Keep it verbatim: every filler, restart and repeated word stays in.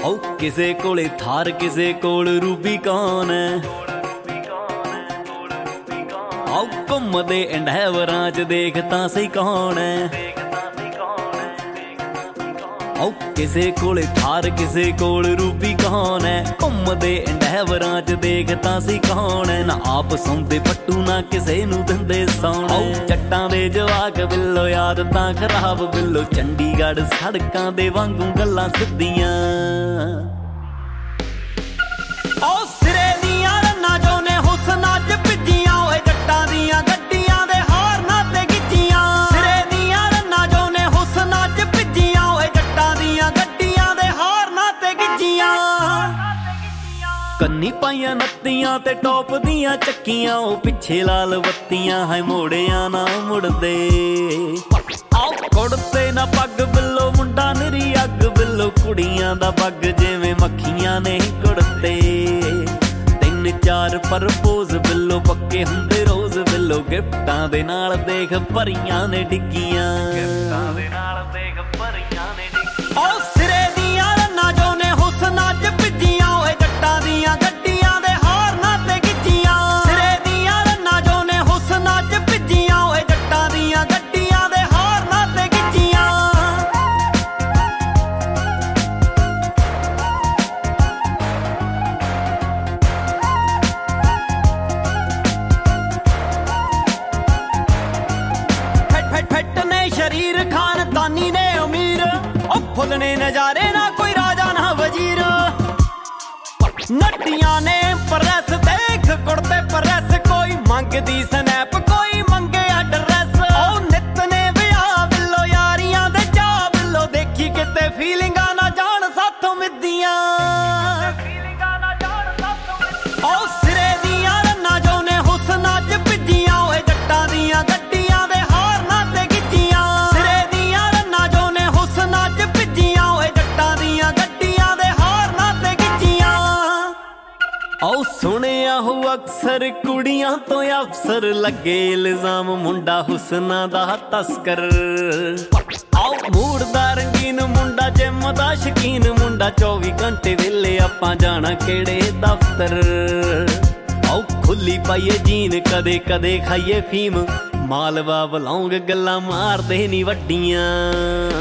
ਆਓ ਕਿਸੇ ਕੋਲੇ ਥਾਰ ਕਿਸੇ ਕੋਲ ਰੂਬੀ ਕੌਣ ਹੈ। ਆਓ ਘੁੰਮਦੇ ਇੰਡੈਵਰਾਂ ਚ ਦੇਖ ਤਾਂ ਸਹੀ ਕੌਣ ਹੈ। ਆਓ ਕਿਸੇ ਕੋਲੇ ਥਾਰ ਕਿਸੇ ਕੋਲ ਰੂਬੀ ਕੌਣ ਹੈ। ਘੁੰਮਦੇ ਇੰਡੈਵਰਾਂ ਚ ਦੇਖ ਤਾਂ ਸਹੀ ਕੌਣ ਹੈ। ਨਾ ਆਪ ਸੌਂਦੇ ਪੱਟੂ ਨਾ ਕਿਸੇ ਨੂੰ ਦਿੰਦੇ ਸੌਣ। ਆਓ ਜੱਟਾਂ ਦੇ ਜਵਾਕ ਬਿੱਲੋ ਯਾਦ ਤਾਂ ਖਰਾਬ ਬਿੱਲੋ ਚੰਡੀਗੜ੍ਹ ਸੜਕਾਂ ਦੇ ਵਾਂਗੂ ਗੱਲਾਂ ਸਿੱਧੀਆਂ। ਆਓ ਸਿਰੇ ਦੀਆਂ ਰੰਨਾਂ ਜੋ ਨੇ ਹੁਸਨਾਂ ਚ ਭਿੱਜੀਆਂ ਓਏ ਜੱਟਾਂ ਦੀਆਂ ਗੱਡੀਆਂ ਦੇ ਹਾਰਨਾਂ ਤੇ ਗਿੱਜੀਆਂ। ਸਿਰੇ ਦੀਆਂ ਰੰਨਾਂ ਜੋ ਨੇ ਹੁਸਨਾਂ ਚ ਭਿੱਜੀਆਂ ਓਏ ਜੱਟਾਂ ਦੀਆਂ ਗੱਡੀਆਂ ਦੇ ਹਾਰਨਾਂ ਤੇ ਗਿੱਜੀਆਂ। ਕੰਨੀ ਪਾਈਆਂ ਨੱਤੀਆਂ ਤੇ ਟੋਪ ਦੀਆਂ ਚੱਕੀਆਂ ਉਹ ਪਿੱਛੇ ਲਾਲ ਬੱਤੀਆਂ ਹੈ ਮੋੜਿਆਂ ਨਾ ਮੁੜਦੇ। ਆਓ ਕੁੜਤੇ ਨਾ ਪੱਗ ਬਿੱਲੋ ਮੁੰਡਾ ਨਿਰੀ ਅੱਗ ਬਿੱਲੋ ਕੁੜੀਆਂ ਦਾ ਪੱਗ ਜਿਵੇਂ ਮੱਖੀਆਂ ਨੇ ਕੁੜਤੇ। ਤਿੰਨ ਚਾਰ ਪਰਪੋਜ਼ ਬਿੱਲੋ ਪੱਕੇ ਹੁੰਦੇ ਰੋਜ਼ ਬਿੱਲੋ ਗਿਫਟਾਂ ਦੇ ਨਾਲ ਦੇਖ ਭਰੀਆਂ ਨੇ ਡਿੱਗੀਆਂ। ਗਿਫਟਾਂ ਦੇ ਨਾਲ ਦੇਖ ਭਰੀਆਂ ਨੇ ਡਿੱਗੀਆਂ। ਆਓ ਸਿਰੇ ਦੀਆਂ ਰੰਨਾਂ ਜੋ ਨੇ ਹੁਸਨਾਂ ਚ ਭਿੱਜੀਆਂ ਓਏ ਜੱਟਾਂ ਦੀਆਂ ਗੱਡੀਆਂ ਦੇ ਹਾਰਨਾਂ ਤੇ ਗਿੱਜੀਆਂ। ਸਿਰੇ ਦੀਆਂ ਰੰਨਾਂ ਜੋ ਨੇ ਹੁਸਨਾਂ ਚ ਭਿੱਜੀਆਂ ਓਏ ਜੱਟਾਂ ਦੀਆਂ ਗੱਡੀਆਂ ਦੇ ਹਾਰਨਾਂ ਤੇ ਗਿੱਜੀਆਂ। ਫਿੱਟ ਨੇ ਸ਼ਰੀਰ ਖਾਨਦਾਨੀ ਨੇ ਅਮੀਰ ਉਹ ਫੁੱਲ ਨੇ ਨਜ਼ਾਰੇ ਨਾ ਕੋਈ ਰਾਜਾ ਨਾ ਵਜ਼ੀਰ। ਨੱਟੀਆਂ ਨੇ ਪ੍ਰੈਸ ਦੇਖ ਕੁੜਤੇ ਪ੍ਰੈਸ ਕੋਈ ਮੰਗਦੀ ਸਨੈਪ ਕੋਈ ਮੰਗੇ ਐਡਰੈਸ। ਉਹ ਨਿੱਤ ਨੇ ਵਿਆਹ ਬਿੱਲੋ ਯਾਰੀਆਂ ਦੇ ਚਾਹ ਬਿੱਲੋ ਦੇਖੀ ਕਿਤੇ ਫੀਲਿੰਗਾਂ ਨਾ ਜਾਣ ਸਾਥੋਂ ਮਿੱਦੀਆਂ। ਉਹ ਸਿਰੇ ਦੀਆਂ ਰੰਨਾਂ ਜੋ ਨੇ ਹੁਸਨਾਂ ਚ ਭਿੱਜੀਆਂ ਓਏ ਜੱਟਾਂ ਦੀਆਂ ਗੱਡੀਆਂ ਦੇ ਹਾਰਨਾਂ ਤੇ ਗਿੱਜੀਆਂ। ਸਿਰੇ ਦੀਆਂ ਰੰਨਾਂ ਜੋ ਨੇ ਹੁਸਨਾਂ ਚ ਭਿੱਜੀਆਂ ਓਏ ਜੱਟਾਂ ਦੀਆਂ ਗੱਡੀਆਂ ਦੇ ਹਾਰਨਾਂ ਤੇ ਗਿੱਜੀਆਂ। ਆਓ ਸੁਣਿਆ ਹੋ ਅਕਸਰ ਕੁੜੀਆਂ ਤੋਂ ਅਫਸਰ ਲੱਗੇ ਇਲਜ਼ਾਮ ਮੁੰਡਾ ਹੁਸਨਾਂ ਦਾ ਤਸਕਰ। ਆਓ ਮੂਡ ਦਾ ਰੰਗੀਨ ਮੁੰਡਾ ਜਿੰਮ ਦਾ ਸ਼ਕੀਨ ਮੁੰਡਾ ਚੌਵੀ ਘੰਟੇ ਵੇਲੇ ਆਪਾਂ ਜਾਣਾ ਕਿਹੜੇ ਦਫ਼ਤਰ। ਆਓ ਖੁੱਲੀ ਪਾਈਏ ਜੀਨ ਕਦੇ ਕਦੇ ਖਾਈਏ ਫੀਮ ਮਾਲਵਾ ਬਲੌਂਗ ਗੱਲਾਂ ਮਾਰਦੇ ਨੀ ਵੱਡੀਆਂ।